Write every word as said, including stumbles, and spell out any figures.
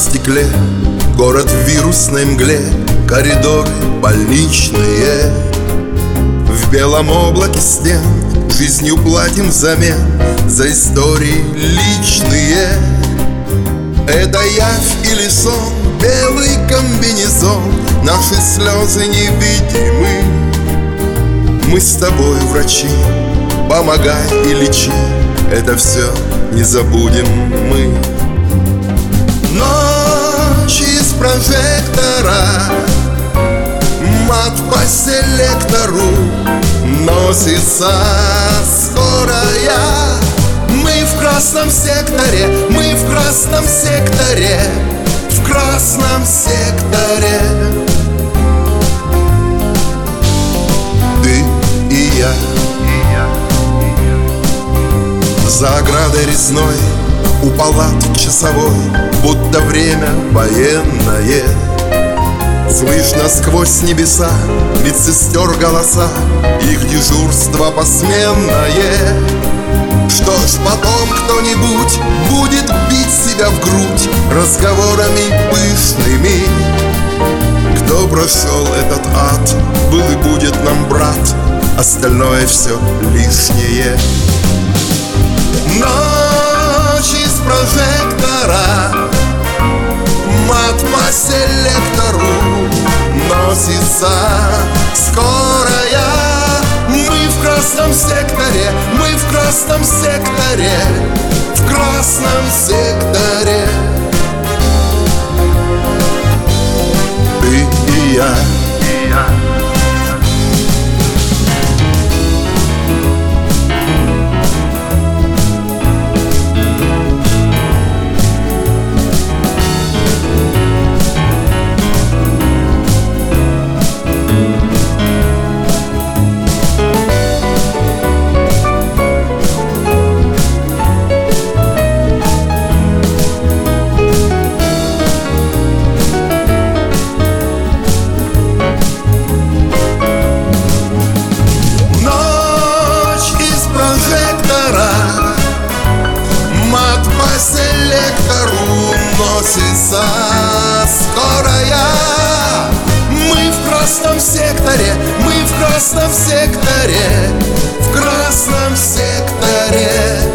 стекле, город в вирусной мгле, коридоры больничные. В белом облаке стен жизнью платим взамен за истории личные. Это явь или сон, белый комбинезон, наши слезы невидимы. Мы с тобой, врачи, помогай и лечи, это все не забудем мы. Ночь из прожектора, мат по селектору, носится скорая. Мы в красном секторе, мы в красном секторе, в красном секторе. Ты и я, за оградой резной, у палат часовой, будто время военное. Слышно сквозь небеса медсестер голоса, их дежурство посменное. Что ж, потом кто-нибудь будет бить себя в грудь разговорами пышными. Кто прошел этот ад, был и будет нам брат, остальное все лишнее. Ночь из прожектора, мат по селектору, носится скорая. Мы в красном секторе, мы в красном секторе, в красном секторе. Ты и я, и я. Селектору носится скорая. Мы в красном секторе, мы в красном секторе, в красном секторе.